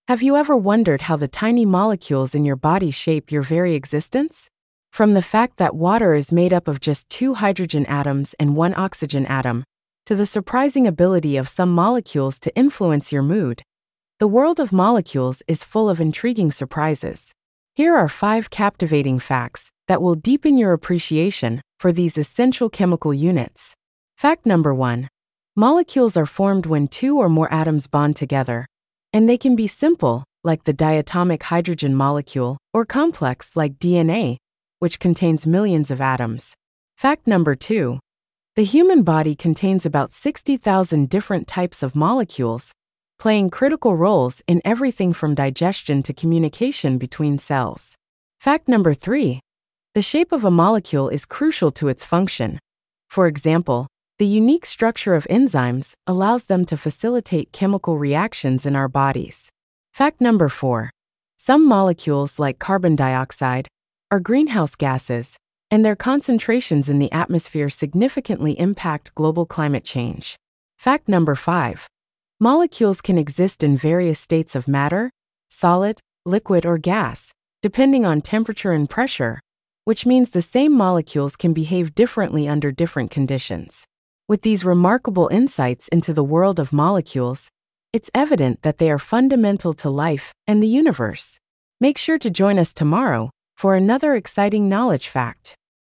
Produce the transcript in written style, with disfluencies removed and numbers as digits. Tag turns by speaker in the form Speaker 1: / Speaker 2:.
Speaker 1: Have you ever wondered how the tiny molecules in your body shape your very existence? From the fact that water is made up of just 2 hydrogen atoms and 1 oxygen atom, to the surprising ability of some molecules to influence your mood, the world of molecules is full of intriguing surprises. Here are 5 captivating facts that will deepen your appreciation for these essential chemical units. Fact number 1. Molecules are formed when 2 or more atoms bond together, and they can be simple, like the diatomic hydrogen molecule, or complex, like DNA, which contains millions of atoms. Fact number 2. The human body contains about 60,000 different types of molecules, playing critical roles in everything from digestion to communication between cells. Fact number 3. The shape of a molecule is crucial to its function. For example, the unique structure of enzymes allows them to facilitate chemical reactions in our bodies. Fact number 4. Some molecules, like carbon dioxide, are greenhouse gases, and their concentrations in the atmosphere significantly impact global climate change. Fact number 5. Molecules can exist in various states of matter, solid, liquid, or gas, depending on temperature and pressure, which means the same molecules can behave differently under different conditions. With these remarkable insights into the world of molecules, it's evident that they are fundamental to life and the universe. Make sure to join us tomorrow for another exciting knowledge fact.